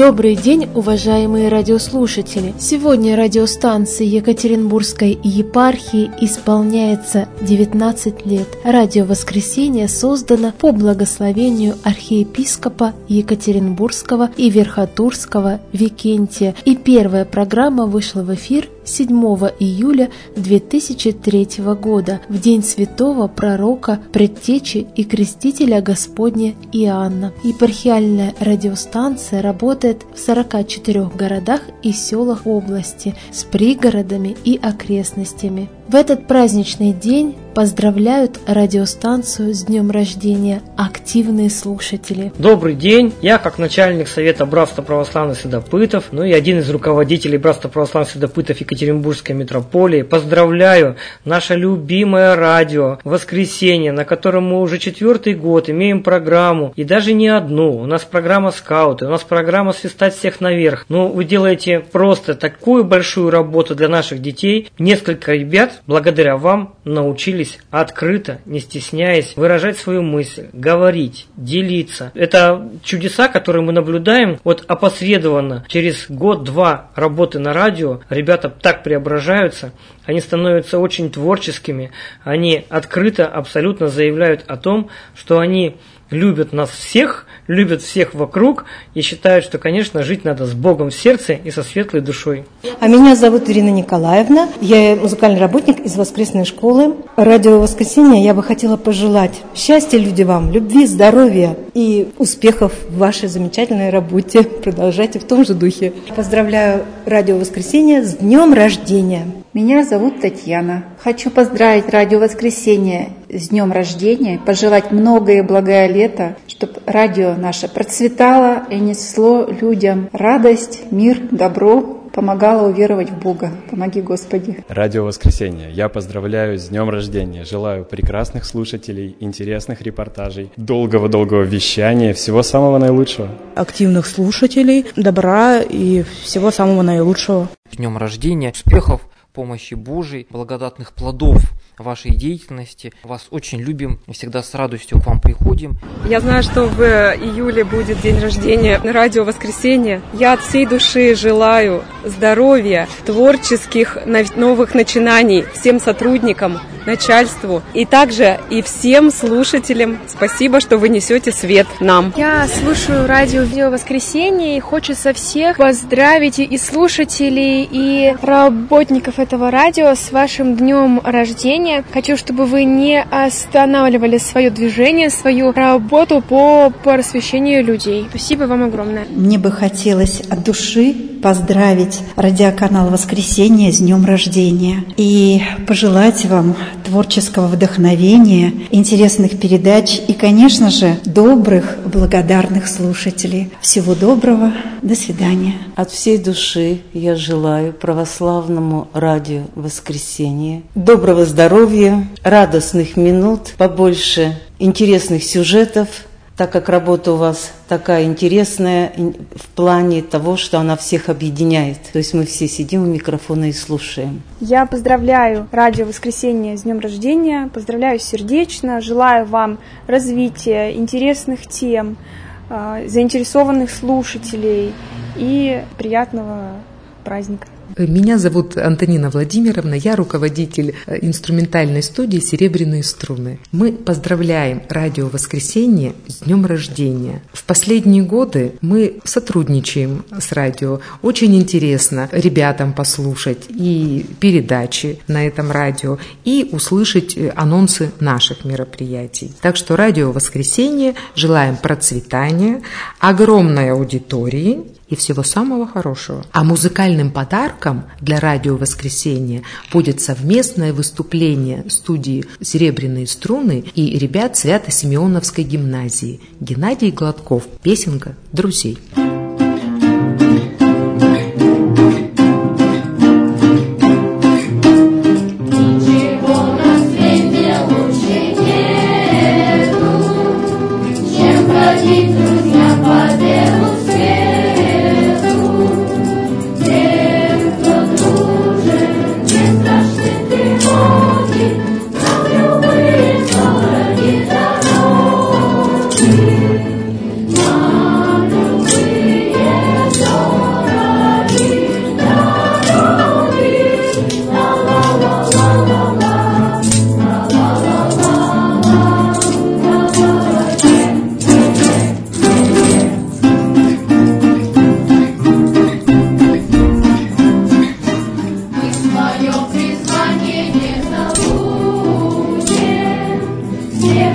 Добрый день, уважаемые радиослушатели! Сегодня радиостанции Екатеринбургской епархии исполняется 19 лет. Радио «Воскресенье» создано по благословению архиепископа Екатеринбургского и Верхотурского Викентия, и первая программа вышла в эфир 7 июля 2003 года, в день святого пророка, предтечи и крестителя Господня Иоанна. Епархиальная радиостанция работает в 44 городах и селах области с пригородами и окрестностями. В этот праздничный день поздравляют радиостанцию с днем рождения активные слушатели. Добрый день! Я, как начальник Совета Братства Православных Следопытов, и один из руководителей Братства Православных Следопытов Екатеринбургской митрополии, поздравляю наше любимое радио «Воскресенье», на котором мы уже 4-й год имеем программу, и даже не одну. У нас программа «Скауты», у нас программа «Свистать всех наверх». Вы делаете просто такую большую работу для наших детей. Несколько ребят, благодаря вам, научились открыто, не стесняясь, выражать свою мысль, говорить, делиться. Это чудеса, которые мы наблюдаем опосредованно. Через год-два работы на радио ребята так преображаются, они становятся очень творческими, они открыто абсолютно заявляют о том, что они любят нас всех, любят всех вокруг и считают, что, конечно, жить надо с Богом в сердце и со светлой душой. А меня зовут Ирина Николаевна, я музыкальный работник из воскресной школы. Радио «Воскресенье» я бы хотела пожелать счастья людям вам, любви, здоровья и успехов в вашей замечательной работе. Продолжайте в том же духе. Поздравляю радио «Воскресенье» с днем рождения. Меня зовут Татьяна. Хочу поздравить радио «Воскресенье» с днем рождения, пожелать многое и благое лето, чтобы радио наше процветало и несло людям радость, мир, добро, помогало уверовать в Бога. Помоги, Господи. Радио «Воскресенье». Я поздравляю с днем рождения. Желаю прекрасных слушателей, интересных репортажей, долгого-долгого вещания, всего самого наилучшего. Активных слушателей, добра и всего самого наилучшего. С днем рождения, успехов, помощи Божией, благодатных плодов вашей деятельности. Вас очень любим, всегда с радостью к вам приходим. Я знаю, что в июле будет день рождения радио «Воскресенье». Я от всей души желаю здоровья, творческих новых начинаний всем сотрудникам, начальству и также и всем слушателям. Спасибо, что вы несете свет нам. Я слушаю радио «Воскресенье» и хочется всех поздравить и слушателей, и работников этого радио с вашим днем рождения. Хочу, чтобы вы не останавливали свое движение, свою работу по просвещению людей. Спасибо вам огромное. Мне бы хотелось от души поздравить радиоканал «Воскресенье» с днем рождения и пожелать вам творческого вдохновения, интересных передач и, конечно же, добрых, благодарных слушателей. Всего доброго. До свидания. От всей души я желаю православному радио «Воскресенье» доброго здоровья, радостных минут, побольше интересных сюжетов, так как работа у вас такая интересная в плане того, что она всех объединяет. То есть мы все сидим у микрофона и слушаем. Я поздравляю радио «Воскресенье» с днем рождения, поздравляю сердечно, желаю вам развития, интересных тем, заинтересованных слушателей и приятного праздника. Меня зовут Антонина Владимировна, я руководитель инструментальной студии «Серебряные струны». Мы поздравляем радио «Воскресенье» с днем рождения. В последние годы мы сотрудничаем с радио. Очень интересно ребятам послушать и передачи на этом радио, и услышать анонсы наших мероприятий. Так что радио «Воскресенье» желаем процветания, огромной аудитории и всего самого хорошего. А музыкальным подарком для радио «Воскресенье» будет совместное выступление студии «Серебряные струны» и ребят Свято-Симеоновской гимназии. Геннадий Гладков. Песенка «Друзей». Нам любви Не